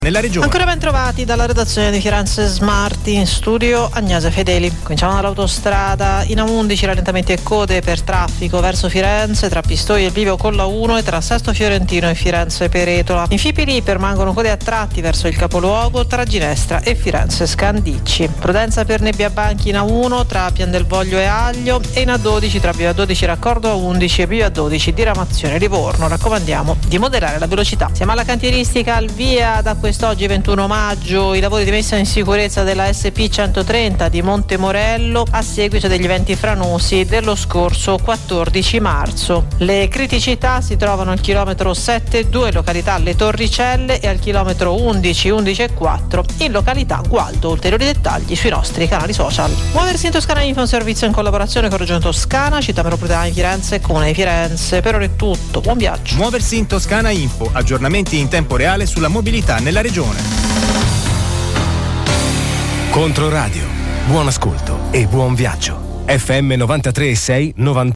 nella regione. Ancora ben trovati dalla redazione di Firenze Smart, in studio Agnese Fedeli. Cominciamo dall'autostrada, in A11 rallentamenti e code per traffico verso Firenze tra Pistoia e Bivio con la 1 e tra Sesto Fiorentino e Firenze Peretola. In Fipili permangono code a tratti verso il capoluogo tra Ginestra e Firenze Scandicci. Prudenza per nebbia banchi in A1 tra Pian del Voglio e Aglio e in A12 tra Bivio A12 raccordo A11 e Bivio A12 diramazione Livorno. Raccomandiamo di moderare la velocità. Siamo alla cantieristica al via da quest'oggi 21 maggio i lavori di messa in sicurezza della SP 130 di Montemorello a seguito degli eventi franosi dello scorso 14 marzo. Le criticità si trovano al chilometro 7,2 località Le Torricelle e al chilometro 11, 11 e 4 in località Gualdo. Ulteriori dettagli sui nostri canali social. Muoversi in Toscana Info, un servizio in collaborazione con Regione Toscana, Città Metropolitana di Firenze e Comune di Firenze. Per ora è tutto, buon viaggio. Muoversi in Toscana Info, aggiornamenti in tempo reale sulla mobilità nella regione. Controradio, buon ascolto e buon viaggio. FM 93.6 90